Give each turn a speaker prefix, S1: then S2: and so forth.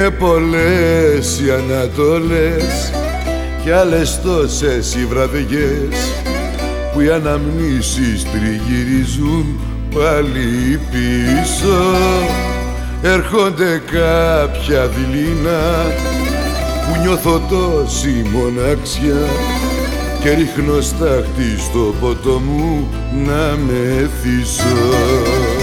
S1: Πολλές οι Ανατολές κι άλλες τόσες οι βραδιές που οι αναμνήσεις τριγυρίζουν πάλι πίσω. Έρχονται κάποια δειλίνα που νιώθω τόση μοναξιά και ρίχνω στάχτη στο ποτό μου να μεθύσω.